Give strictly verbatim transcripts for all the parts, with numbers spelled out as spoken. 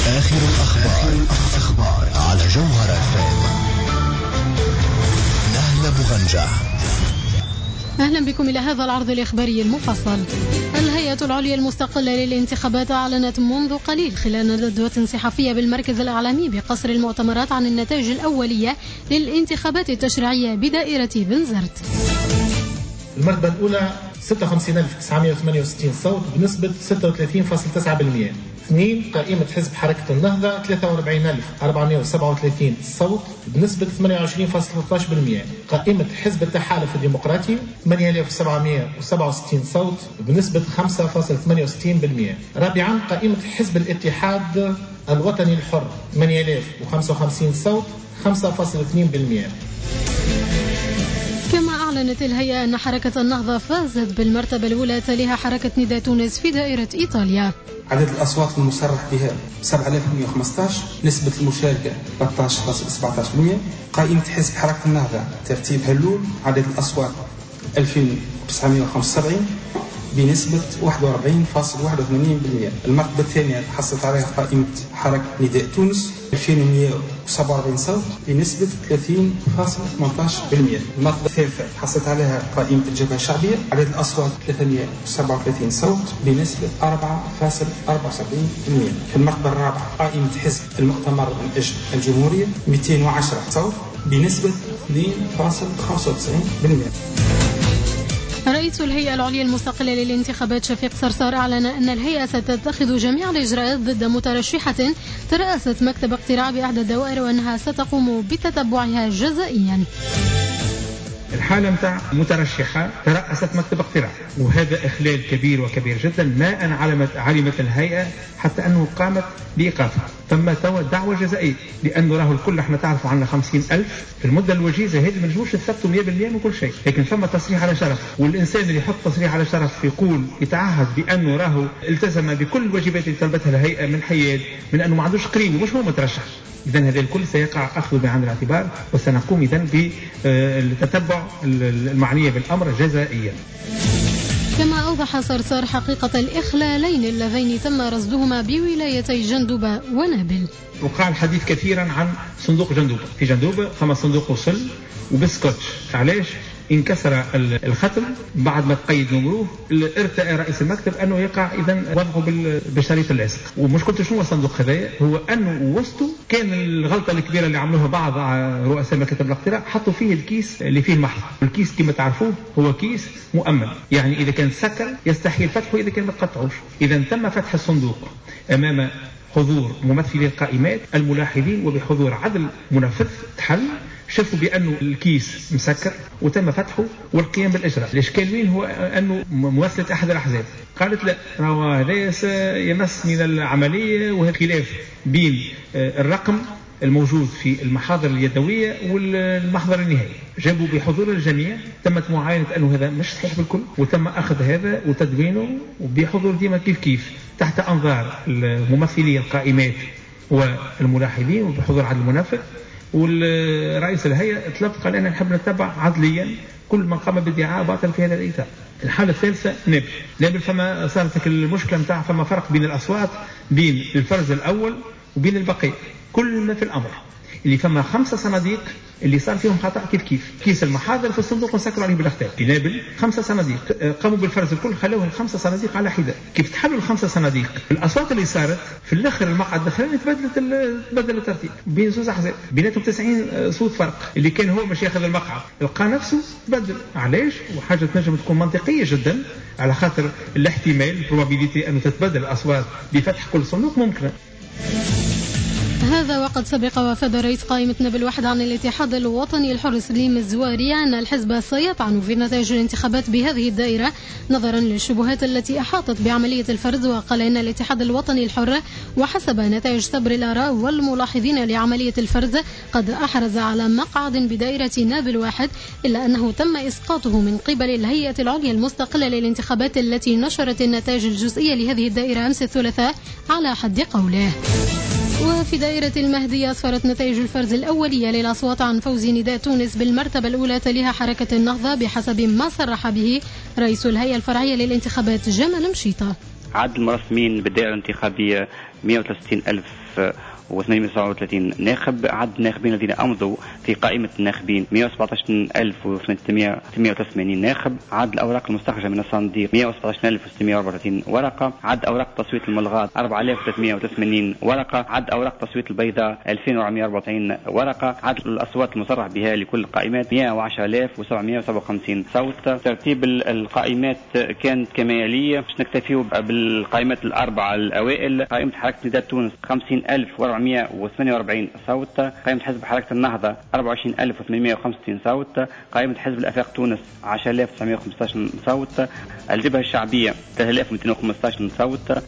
آخر الأخبار, الأخبار على جوهر اف ام. نهلة بغنجة. أهلا بكم إلى هذا العرض الإخباري المفصل. الهيئة العليا المستقلة للانتخابات أعلنت منذ قليل خلال ندوة صحفية بالمركز الإعلامي بقصر المؤتمرات عن النتائج الأولية للانتخابات التشريعية بدائرة بنزرت. المرتبة الأولى ستة وخمسين ألف وتسعمائة وثمانية وستين صوت بنسبة ستة وثلاثين فاصلة تسعة بالمئة. اثنين قائمة حزب حركة النهضة ثلاثة وأربعين ألف وأربعمائة وسبعة وثلاثين صوت بنسبة ثمانية وعشرين فاصلة ثلاثة عشر بالمئة. قائمة حزب التحالف الديمقراطي ثمانية آلاف وسبعمائة وسبعة وستين صوت بنسبة خمسة فاصلة ثمانية وستين بالمئة. رابعا قائمة حزب الاتحاد الوطني الحر ثمانية آلاف وخمسة وخمسين صوت خمسة فاصلة اثنين بالمئة. كما أعلنت الهيئة أن حركة النهضة فازت بالمرتبة الأولى تليها حركة نداء تونس في دائرة إيطاليا. عدد الأصوات المصرح بها سبعة آلاف ومئة وخمسة عشر، نسبة المشاركة ثلاثة عشر فاصلة سبعة عشر بالمئة. قائمة حزب حركة النهضة ترتيب هلول عدد الأصوات ألفين وتسعمائة وخمسة وسبعين بنسبة واحد وأربعين فاصلة واحد وثمانين بالمئة. المرتبة الثانية حصلت عليها قائمة حركة نداء تونس ألفين ومئة وسبعة وأربعين صوت بنسبة ثلاثين فاصلة ثمانية عشر بالمئة. المرتبة الثالثة حصلت عليها قائمة الجبهة الشعبية عدد الأصوات ثلاثمائة وسبعة وثلاثين صوت بنسبة أربعة فاصلة أربعة وسبعين بالمئة. في المرتبة الرابعة قائمة حزب المؤتمر من أجل الجمهورية مئتين وعشرة صوت بنسبة اثنين فاصلة خمسة وتسعين بالمئة. رئيس الهيئة العليا المستقلة للانتخابات شفيق صرصار أعلن أن الهيئة ستتخذ جميع الإجراءات ضد مترشحة ترأست مكتب اقتراع بإحدى الدوائر وأنها ستقوم بتتبعها جزائيا. الحالة متاع مترشحة ترأست مكتب اقتراع، وهذا إخلال كبير وكبير جدا. ما أن علمت علمت الهيئة حتى أنه قامت بإيقافها. ثم توا دعوة جزائية لأنه راه الكل احنا تعرف عنا خمسين ألف في المدة الوجيزة هذه ما نجموش نثبتوا مئة بالمئة من كل شيء، لكن ثم تصريح على شرف، والإنسان اللي يحط تصريح على شرف يقول يتعهد بأنه راه التزم بكل الواجبات اللي طلبتها الهيئة من حياد من أنه ما عندوش قريب ومش هو مترشح. إذن هذا الكل سيقع أخذ بعين الاعتبار، وسنقوم إذن بالتتبع المعنية بالأمر جزائيا. كما أوضح صرصار حقيقة الإخلالين اللذين تم رصدهما بولايتي جندوبة ونابل. وقع الحديث كثيرا عن صندوق جندوبة. في جندوبة خمس صندوق وصل وبسكوتش. علاش؟ انكسر الختم بعد ما تقيد نمروه. ارتأى رئيس المكتب أنه يقع إذن وضعه بشريط اللصق. ومشكلته شنو الصندوق هذايا؟ هو أنه وسطه كان الغلطة الكبيرة اللي عملوها بعض رؤساء مكاتب الاقتراع، حطوا فيه الكيس اللي فيه المحضر. الكيس كما تعرفوه هو كيس مؤمن، يعني إذا كان سكر يستحيل فتحه إذا كان ما تقطعوش. إذا تم فتح الصندوق أمام حضور ممثلي القائمات الملاحظين وبحضور عدل منفذ تحل، شافوا بأنه الكيس مسكر وتم فتحه والقيام بالإجراء. الإشكال وين هو أنه ممثلة أحد الأحزاب قالت لا، هذا يمس من العملية وهي خلاف بين الرقم الموجود في المحاضر اليدوية والمحضر النهائي. جابوا بحضور الجميع، تمت معاينة أنه هذا مش صحيح بالكل، وتم أخذ هذا وتدوينه بحضور ديما كيف كيف تحت أنظار الممثلي القائمات والملاحظين وبحضور عدل المنفذ. والرئيس الهيئة طلب قال أنا نحب نتبع عدليا كل من قام بادعاء باطل في هذا الإطار. الحالة الثالثة نابل. نابل فما صارت المشكلة متاع فما فرق بين الأصوات بين الفرز الأول وبين البقية. كل ما في الأمر اللي فما خمسة صناديق اللي صار فيهم خطأ كيف كيف كيس المحاضر في الصندوق ونسكروا عليه بالاختلاف. في نابل خمسة صناديق قاموا بالفرز الكل، خلوهم الخمسة صناديق على حدة. كيف تحلوا الخمسة صناديق الأصوات اللي صارت في الآخر المقعد الأخراني تبدلت تبدل الترتيب بين زوز أحزاب بيناتهم تسعين صوت فرق. اللي كان هو مش ياخذ المقعد لقى نفسه تبدل. علاش؟ وحاجة تنجم تكون منطقية جدا على خاطر الاحتمال probability أنه تتبدل الأصوات بفتح كل صندوق ممكن. هذا وقد سبق وافاد رئيس قائمة نابل واحد عن الاتحاد الوطني الحر سليم الزواري أن الحزب سيطعن في نتائج الانتخابات بهذه الدائرة نظرا للشبهات التي أحاطت بعملية الفرز. وقال إن الاتحاد الوطني الحر وحسب نتائج صبر الآراء والملاحظين لعملية الفرز قد أحرز على مقعد بدائرة نابل واحد، إلا أنه تم إسقاطه من قبل الهيئة العليا المستقلة للانتخابات التي نشرت النتائج الجزئية لهذه الدائرة أمس الثلاثاء على حد قوله. وفي دائرة المهدية أسفرت نتائج الفرز الأولية للأصوات عن فوز نداء تونس بالمرتبة الأولى تليها حركة النهضة بحسب ما صرح به رئيس الهيئة الفرعية للانتخابات جمال مشيطة. عدد المرسمين بالدائرة الانتخابية مئة وثلاثة وستين ألف وثمانمئة وسبعة وثلاثين ناخب. عدد الناخبين الذين أمضوا في قائمة الناخبين مئة وسبعة عشر ألف وثمانمئة وثلاثة وثمانين ناخب. عدد الأوراق المستخرجة من الصناديق مئة وسبعة عشر ألف وستمئة وأربعة وثلاثين ورقة. عدد أوراق تصويت الملغات أربعة آلاف وثلاثمئة وثلاثة وثمانين ورقة. عدد أوراق تصويت البيضاء ألفين وأربعمئة وأربعة وتسعين ورقة. عدد الأصوات المصرح بها لكل القائمات مئة وعشرة آلاف وسبعمئة وسبعة وخمسين صوت. ترتيب القائمات كانت كما يلي. باش نكتفيوا بالقائمات الأربعة الأوائل. قائمة حركة نداء تونس خمسين ألف وأربعمئة وثمانية وأربعين صوت. قائمة حزب حركة النهضة أربعة وعشرين ألف وثمانمئة وخمسة وستين صوت. قائمة حزب الآفاق تونس عشرة آلاف وتسعمئة وخمسة عشر صوت. الجبهة الشعبية ثلاثة آلاف ومئتين وخمسة عشر صوت.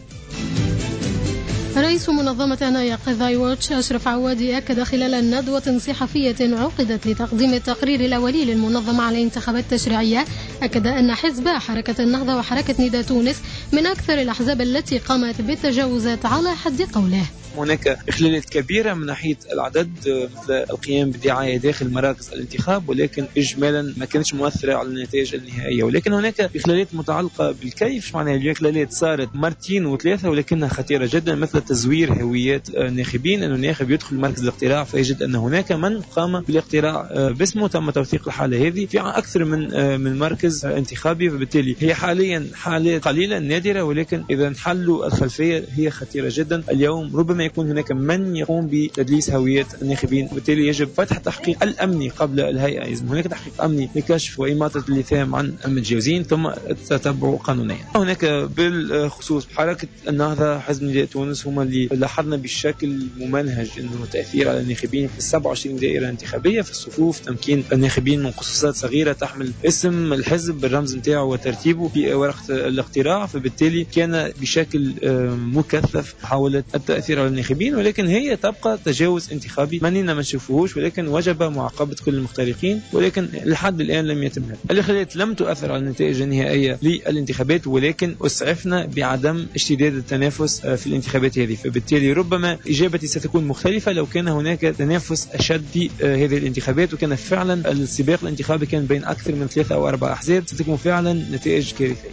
رئيس منظمة عناية قضاي واتش أشرف عوادي أكد خلال ندوة صحفية عقدت لتقديم التقرير الأولي للمنظمة على الانتخابات التشريعية، أكد أن حزب حركة النهضة وحركة نداء تونس من أكثر الأحزاب التي قامت بالتجاوزات على حد قوله. هناك إخلالات كبيرة من ناحية العدد، مثل القيام بالدعاية داخل مراكز الانتخاب، ولكن إجمالا ما كانتش مؤثرة على النتائج النهائية. ولكن هناك إخلالات متعلقة بالكيف، معناها الإخلالات صارت مرتين وثلاثة ولكنها خطيرة جدا، مثل تزوير هويات الناخبين. أنه الناخب يدخل مركز الاقتراع فيجد أن هناك من قام بالاقتراع باسمه، تم توثيق الحالة هذه في أكثر من من مركز انتخابي، فبالتالي هي حاليا حالات قليلة نادرة، ولكن إذا انحلوا الخلفية هي خطيرة جدا. اليوم ربما يكون هناك من يقوم بتدليس هوية الناخبين، وبالتالي يجب فتح التحقيق الأمني قبل الهيئة. يجب هناك تحقيق أمني لكشف وإماطة اللثام عن المتجاوزين ثم التتبع قانونيا. هناك بالخصوص حركة النهضة حزب نداء تونس هم اللي لاحظنا بشكل ممنهج انه تأثير على الناخبين في سبعة وعشرين دائرة انتخابية في الصفوف، تمكين الناخبين من خصوصات صغيرة تحمل اسم الحزب بالرمز نتاعه وترتيبه في ورقة الاقتراع، فبالتالي كان بشكل مكثف محاولة التأثير على الناخبين. ولكن هي تبقى تجاوز انتخابي مننا ما نشوفوهوش، ولكن وجب معاقبة كل المخترقين، ولكن لحد الآن لم يتم هذا. الإخلالات لم تؤثر على النتائج النهائية للانتخابات، ولكن أسعفنا بعدم اشتداد التنافس في الانتخابات هذه، فبالتالي ربما إجابتي ستكون مختلفة لو كان هناك تنافس أشد في هذه الانتخابات، وكان فعلا السباق الانتخابي كان بين أكثر من ثلاثة أو أربع أحزاب، ستكون فعلا نتائج كارثية.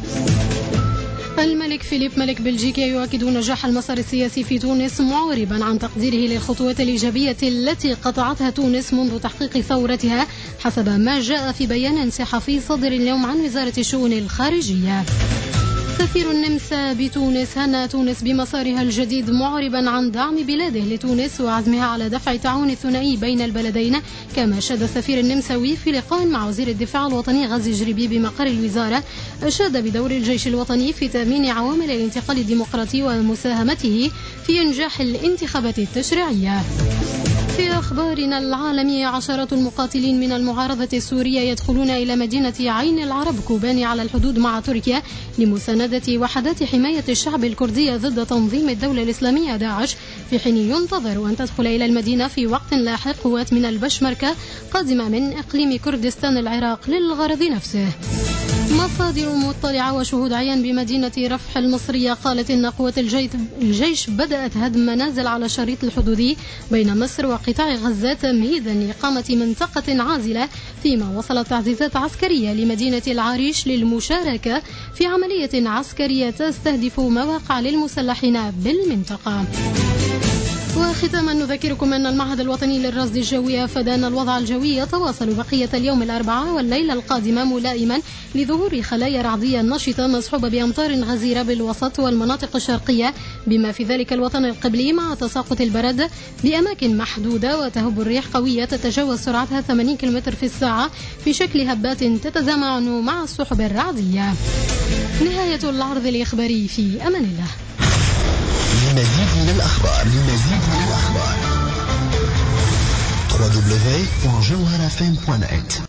الملك فيليب ملك بلجيكا يؤكد نجاح المسار السياسي في تونس، معربا عن تقديره للخطوات الإيجابية التي قطعتها تونس منذ تحقيق ثورتها، حسب ما جاء في بيان صحفي صادر اليوم عن وزارة الشؤون الخارجية. سفير النمسا بتونس هنأ تونس بمسارها الجديد، معربا عن دعم بلاده لتونس وعزمها على دفع التعاون الثنائي بين البلدين. كما أشاد السفير النمساوي في لقاء مع وزير الدفاع الوطني غازي جريبي بمقر الوزارة، أشاد بدور الجيش الوطني في تأمين عوامل الانتقال الديمقراطي ومساهمته في إنجاح الانتخابات التشريعية. في أخبارنا العالمية، عشرات المقاتلين من المعارضة السورية يدخلون إلى مدينة عين العرب كوباني على الحدود مع تركيا لمساندة وحدات حماية الشعب الكردي ضد تنظيم الدولة الإسلامية داعش، في حين ينتظر أن تدخل إلى المدينة في وقت لاحق قوات من البشمركة قادمة من إقليم كردستان العراق للغرض نفسه. مصادر مطلعة وشهود عيان بمدينة رفح المصرية قالت إن قوات الجيش بدأت هدم منازل على الشريط الحدودي بين مصر وقطاع غزة تمهيدا لإقامة منطقة عازلة، فيما وصلت تعزيزات عسكرية لمدينة العريش للمشاركة في عملية عسكرية تستهدف مواقع للمسلحين بالمنطقة. وختاما نذكركم أن المعهد الوطني للرصد الجوي أفاد أن الوضع الجوي يتواصل بقية اليوم الأربعاء والليلة القادمة ملائما لظهور خلايا رعدية نشطة مصحوبة بأمطار غزيرة بالوسط والمناطق الشرقية، بما في ذلك الوطن القبلي، مع تساقط البرد بأماكن محدودة، وتهب الريح قوية تتجاوز سرعتها ثمانين كيلومتر في الساعة في شكل هبات تتزامن مع السحب الرعدية. نهاية العرض الإخباري، في أمان الله. لمزيد من الأخبار لمزيد من الأخبار دبليو دبليو دبليو دوت جوهرة إف إم دوت نت